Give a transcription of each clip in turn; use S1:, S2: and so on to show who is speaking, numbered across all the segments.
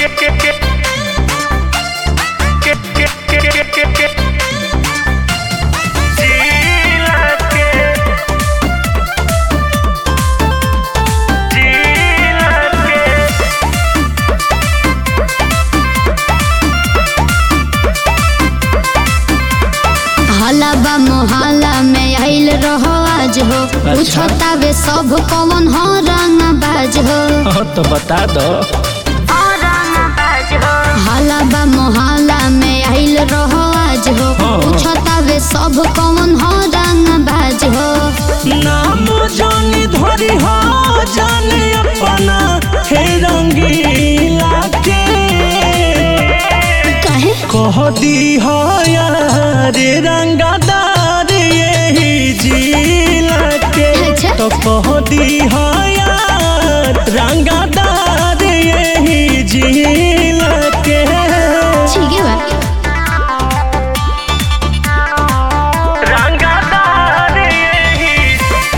S1: हलाबा मोहल्ला में आइल रहो आज हो। पूछता वे सब कौन हो रंगबाज हो।
S2: तो बता दो।
S1: हलाबा मोहल्ला में आइल रहो आज हो। पूछता वे सब कौन हो रंगबाज हो।
S2: नाम जानी धरी हो जाने अपना हे रंगीला के
S1: कहे
S2: कह दी हो यार रंगदार यही जिला के।
S1: अच्छा।
S2: तो कह दी हो यार रंगदार यही जिला के।
S1: ठीक है बा।
S2: रंगदार यही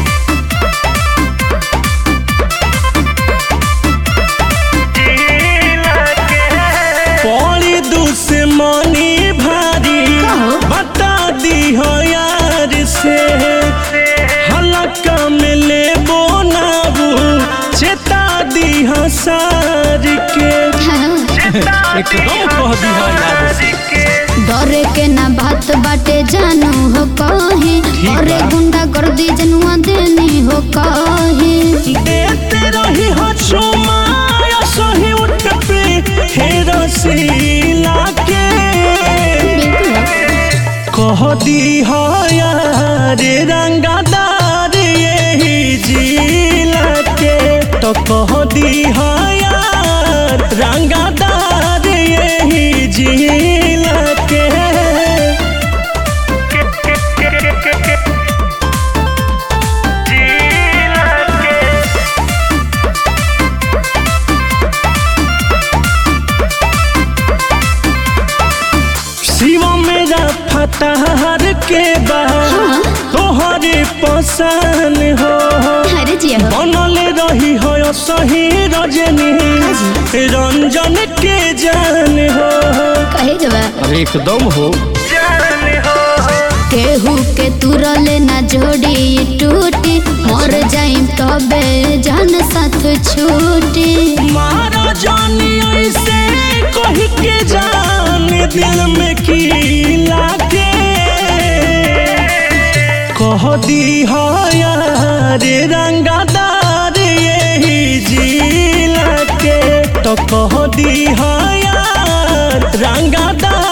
S2: जिला के। पौड़ी दुश्मनी भारी बता दी हो यार से। हल्का में ले बोनाबू चेता दी हो सार के। एकदम कह दी हो यार से।
S1: डरे के ना बात बाटे जानू हो कहीं। अरे गुंडा कर दी जनुआ देनी हो कहीं।
S2: देते रही हो चुमा सही उठ पे हे रसीला के। कह दी हो यार रंगदार यही जिला के। तो कह दी हो यार रंगदार यही जिला के। शिव मेरा फतहर के बाद तोहरे पसंद हो।
S1: अरे जी हो।
S2: बनल रही हो सही रजनी रंजन के जान हो।
S1: कहे जबा
S2: अरे एकदम हो जान हो।
S1: केहू के तुरले ना जोड़ी टूटी। मर जाई तबे जान साथ छूटी।
S2: मारा जानी ऐसे कही के जान दिल में की लागे। कह दी हो यार रंगदार यही जिला के। तो कह दी हो यार रंगदार